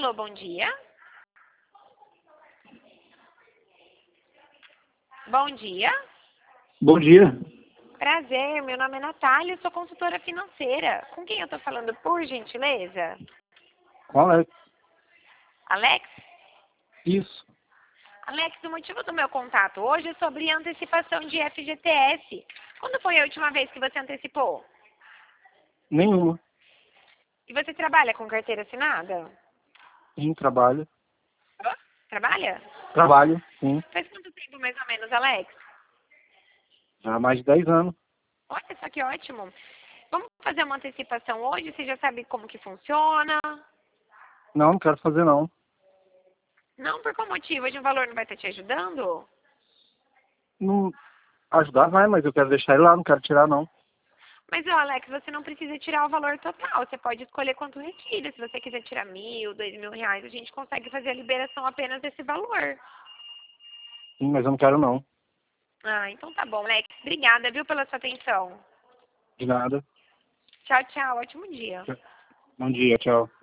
Alô, bom dia. Bom dia. Bom dia. Prazer, meu nome é Natália, eu sou consultora financeira. Com quem eu tô falando, por gentileza? Qual é? Alex? Isso. Alex, o motivo do meu contato hoje é sobre antecipação de FGTS. Quando foi a última vez que você antecipou? Nenhuma. E você trabalha com carteira assinada? Sim, trabalho. Trabalha? Trabalho, sim. Faz quanto tempo mais ou menos, Alex? Já há mais de 10 anos. Olha só que ótimo. Vamos fazer uma antecipação hoje? Você já sabe como que funciona? Não quero fazer não. Não, por qual motivo? Hoje o valor não vai estar te ajudando? Não ajudar vai, mas eu quero deixar ele lá, não quero tirar não. Mas, ó, Alex, você não precisa tirar o valor total. Você pode escolher quanto retira. Se você quiser tirar 1.000, 2.000 reais, a gente consegue fazer a liberação apenas desse valor. Sim, mas eu não quero não. Ah, então tá bom, Alex. Obrigada, viu, pela sua atenção. De nada. Tchau, tchau. Ótimo dia. Bom dia, tchau.